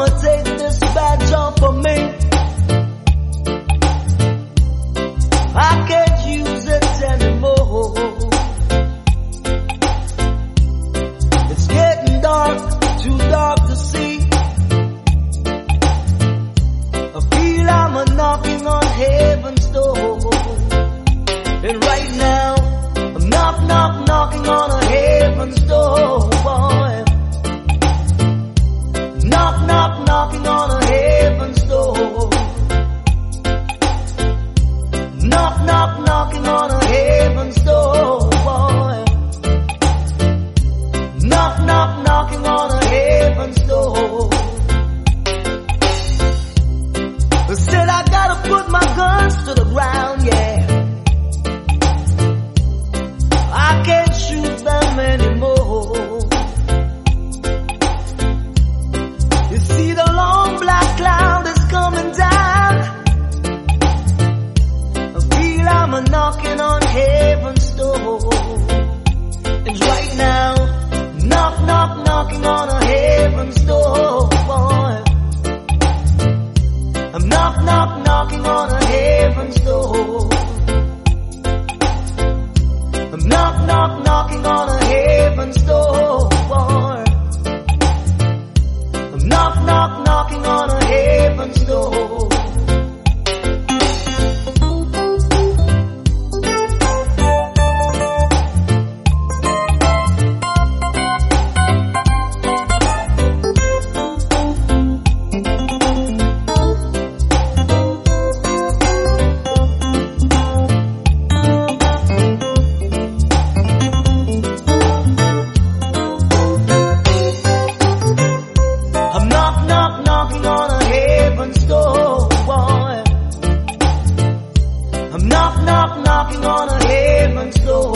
wanna take this badge off of me. I can't use it anymore. It's getting dark, too dark to see. I feel I'm a knocking on heaven's door. And right now, I'm knocking on a heaven's door, boy. Knocking on a heaven's door. Knocking on a heaven's door, boy. Knocking on a heaven's door. I said I gotta put my guns to the ground, yeah. I can't shoot them anymore. You see the long black cloud is coming down. I feel I'm a knocking on heaven's door. And right now, knocking on a heaven's door, boy. I'm knocking on a heaven's door. I'm knocking on a heaven's door, boy. I'm knocking on a heaven's door. Knocking on a heaven's door, boy. I'm knocking on a heaven's door.